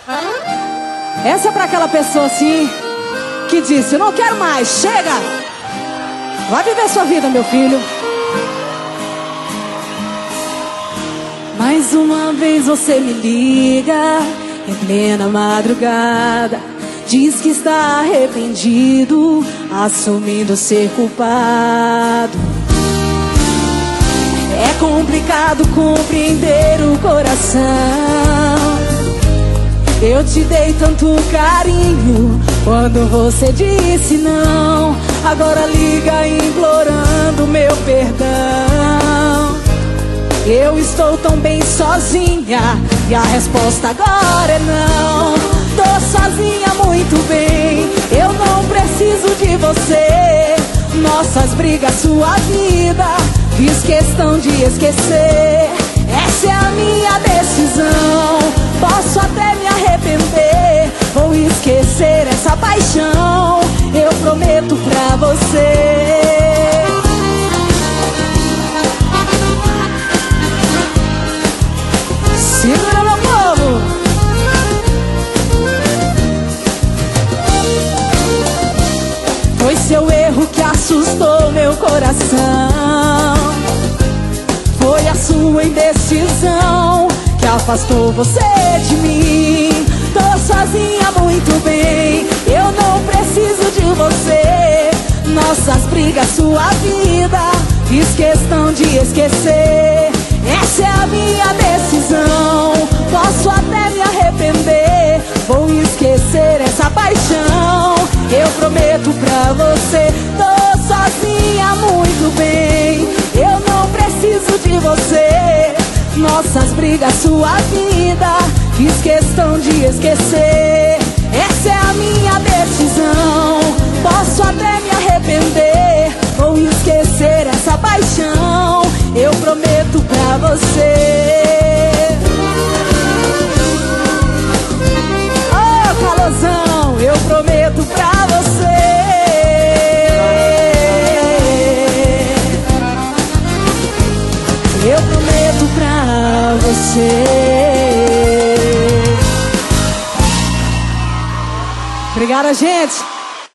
Essa é pra aquela pessoa assim que disse: não quero mais, chega! Vai viver sua vida, meu filho. Mais uma vez você me liga em plena madrugada, diz que está arrependido, assumindo ser culpado. É complicado compreender o coração. Eu te dei tanto carinho quando você disse não. Agora liga implorando meu perdão. Eu estou tão bem sozinha e a resposta agora é não. Tô sozinha muito bem, eu não preciso de você. Nossas brigas, sua vida, fiz questão de esquecer. Essa é a minha decisão, posso até me arrepender. Vou esquecer essa paixão, eu prometo pra você. Segura, meu povo! Foi seu erro que assustou meu coração. Foi a sua indecisão que afastou você de mim. Tô sozinha muito bem, eu não preciso de você. Nossas brigas, sua vida, fiz questão de esquecer. Essa é a minha decisão, posso até me arrepender. Vou esquecer essa paixão, eu prometo pra você. Tô sozinha muito bem, eu não preciso de você. Nossas brigas, sua vida, fiz questão de esquecer. Essa é a minha decisão, posso até me arrepender. Vou esquecer essa paixão, eu prometo pra você. Oh, calorzão, eu prometo pra você. Eu prometo pra você. Obrigada, gente.